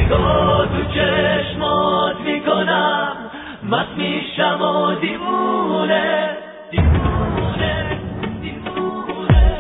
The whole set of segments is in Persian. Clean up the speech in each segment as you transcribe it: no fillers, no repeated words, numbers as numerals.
نگاه تو چشمات میکنم، مست میشم و دیوونه دیوونه دیوونه.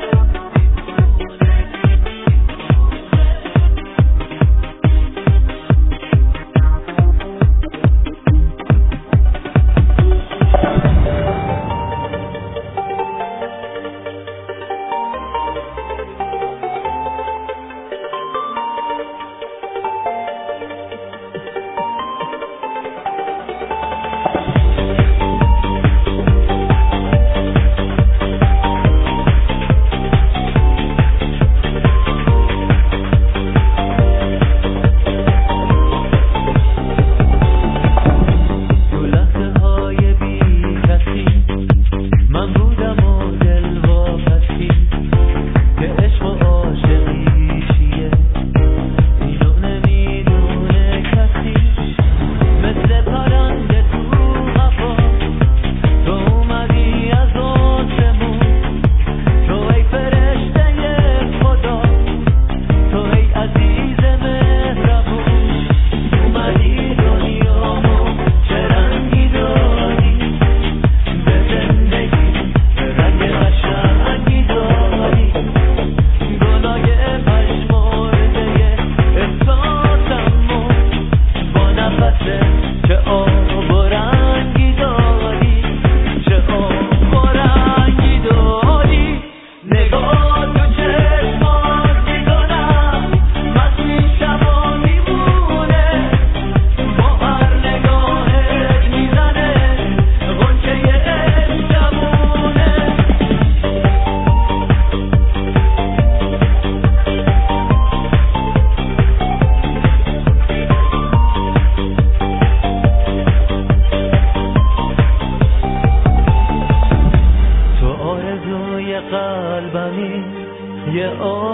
قلبمی یه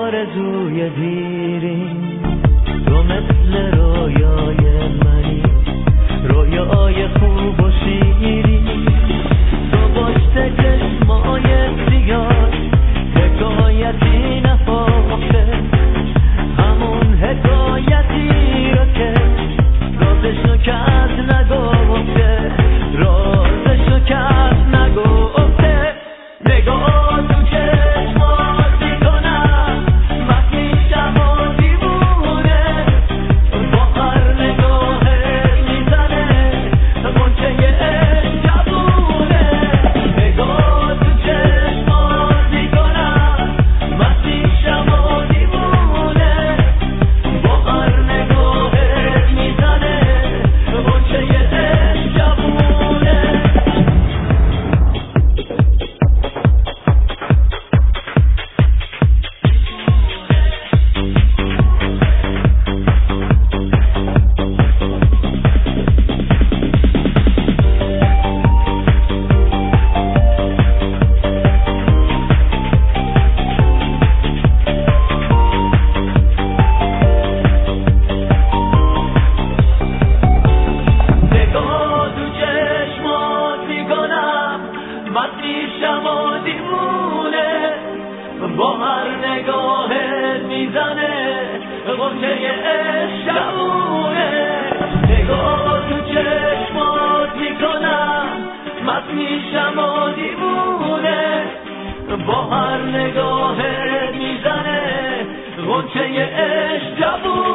آرزوی دیرین، تو مثل رویای منی، رویای خوب و شیرین. تو پشت چشمای سیاه حکایتی نفاخته، همون حکایتی رو که رازشو کس نگفته، رازشو کس نگفته. نگاه تو چشمات میکنم، مست میشم و دیوونه، با هر نگاهت میزنه غنچه عشق جوونه. نگاه تو چشمات میکنم، مست میشم و دیوونه، با هر نگاهت میزنه غنچه عشق جوونه. با هر نگاهت میزنه غنچه عشق جوونه. نگاه تو چشمات میکنم، مست میشم و دیوونه، با هر نگاهت میزنه غنچه عشق جوونه.